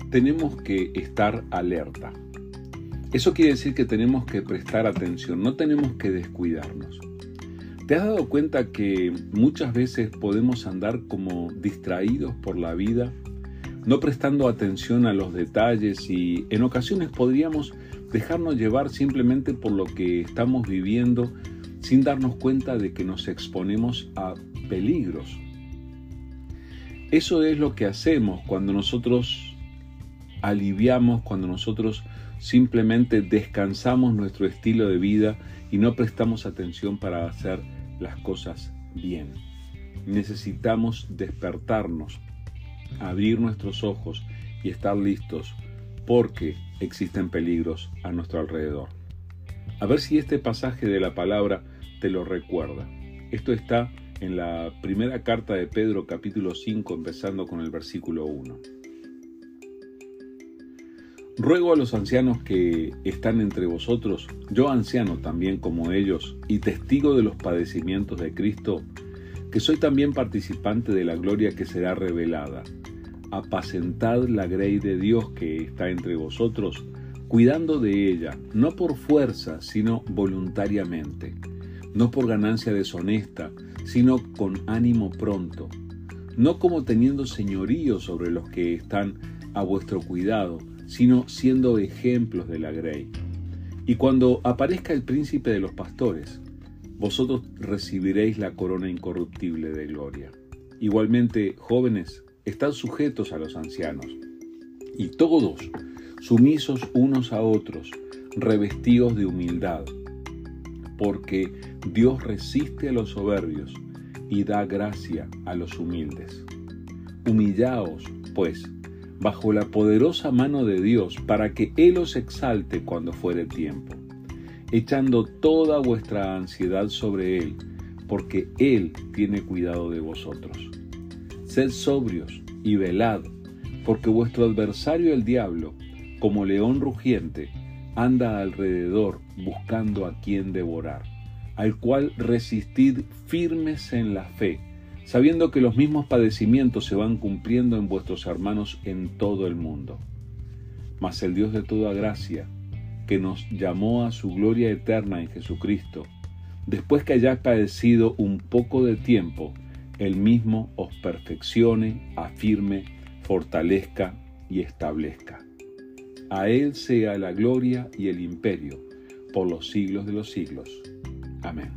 tenemos que estar alerta. Eso quiere decir que tenemos que prestar atención, no tenemos que descuidarnos. ¿Te has dado cuenta que muchas veces podemos andar como distraídos por la vida, no prestando atención a los detalles y en ocasiones podríamos dejarnos llevar simplemente por lo que estamos viviendo sin darnos cuenta de que nos exponemos a peligros? Eso es lo que hacemos cuando nosotros aliviamos, cuando nosotros simplemente descansamos nuestro estilo de vida y no prestamos atención para hacer las cosas bien. Necesitamos despertarnos, abrir nuestros ojos y estar listos porque existen peligros a nuestro alrededor. A ver si este pasaje de la palabra te lo recuerda. Esto está en la primera carta de Pedro, capítulo 5, empezando con el versículo 1. Ruego a los ancianos que están entre vosotros, yo anciano también como ellos, y testigo de los padecimientos de Cristo, que soy también participante de la gloria que será revelada. Apacentad la grey de Dios que está entre vosotros, cuidando de ella, no por fuerza, sino voluntariamente, no por ganancia deshonesta, sino con ánimo pronto, no como teniendo señorío sobre los que están a vuestro cuidado, sino siendo ejemplos de la grey. Y cuando aparezca el príncipe de los pastores, vosotros recibiréis la corona incorruptible de gloria. Igualmente, jóvenes, estad sujetos a los ancianos, y todos, sumisos unos a otros, revestidos de humildad, porque Dios resiste a los soberbios y da gracia a los humildes. Humillaos, pues, bajo la poderosa mano de Dios, para que Él os exalte cuando fuere tiempo, echando toda vuestra ansiedad sobre Él, porque Él tiene cuidado de vosotros. Sed sobrios y velad, porque vuestro adversario el diablo, como león rugiente, anda alrededor buscando a quien devorar, al cual resistid firmes en la fe, sabiendo que los mismos padecimientos se van cumpliendo en vuestros hermanos en todo el mundo. Mas el Dios de toda gracia, que nos llamó a su gloria eterna en Jesucristo, después que hayáis padecido un poco de tiempo, Él mismo os perfeccione, afirme, fortalezca y establezca. A Él sea la gloria y el imperio por los siglos de los siglos. Amén.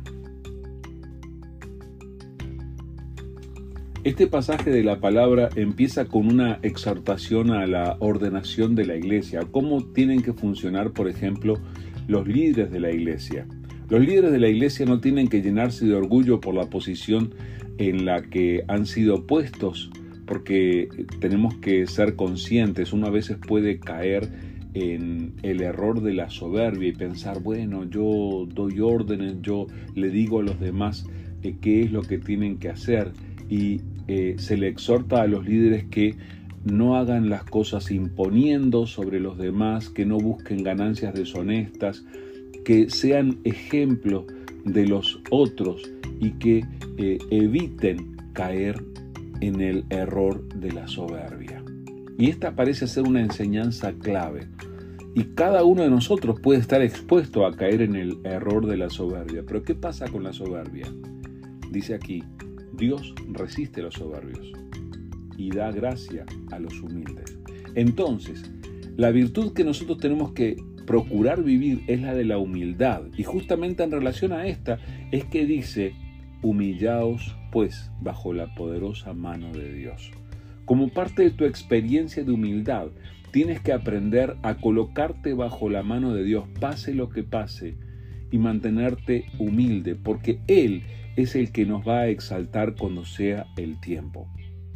Este pasaje de la palabra empieza con una exhortación a la ordenación de la iglesia, cómo tienen que funcionar, por ejemplo, los líderes de la iglesia. Los líderes de la iglesia no tienen que llenarse de orgullo por la posición en la que han sido puestos, porque tenemos que ser conscientes. Uno a veces puede caer en el error de la soberbia y pensar, bueno, yo doy órdenes, yo le digo a los demás qué es lo que tienen que hacer, y se le exhorta a los líderes que no hagan las cosas imponiendo sobre los demás, que no busquen ganancias deshonestas, que sean ejemplos de los otros y que eviten caer en el error de la soberbia. Y esta parece ser una enseñanza clave. Y cada uno de nosotros puede estar expuesto a caer en el error de la soberbia. Pero ¿qué pasa con la soberbia? Dice aquí, Dios resiste a los soberbios y da gracia a los humildes. Entonces, la virtud que nosotros tenemos que procurar vivir es la de la humildad. Y justamente en relación a esta es que dice, humillaos pues bajo la poderosa mano de Dios. Como parte de tu experiencia de humildad, tienes que aprender a colocarte bajo la mano de Dios, pase lo que pase, y mantenerte humilde, porque Él es el que nos va a exaltar cuando sea el tiempo.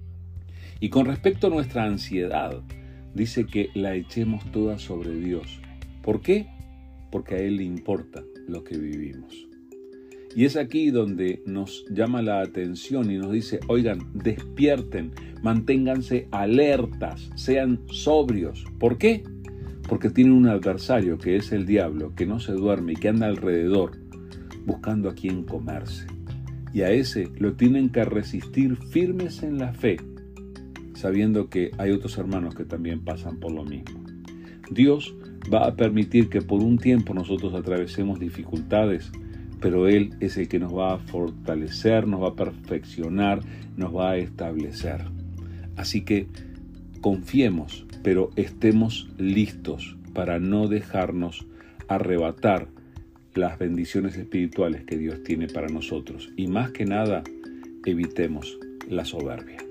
Y con respecto a nuestra ansiedad, dice que la echemos toda sobre Dios. ¿Por qué? Porque a Él le importa lo que vivimos. Y es aquí donde nos llama la atención y nos dice, oigan, despierten, manténganse alertas, sean sobrios. ¿Por qué? Porque tienen un adversario que es el diablo, que no se duerme y que anda alrededor buscando a quien comerse. Y a ese lo tienen que resistir firmes en la fe, sabiendo que hay otros hermanos que también pasan por lo mismo. Dios va a permitir que por un tiempo nosotros atravesemos dificultades, pero Él es el que nos va a fortalecer, nos va a perfeccionar, nos va a establecer. Así que confiemos, pero estemos listos para no dejarnos arrebatar las bendiciones espirituales que Dios tiene para nosotros. Y más que nada, evitemos la soberbia.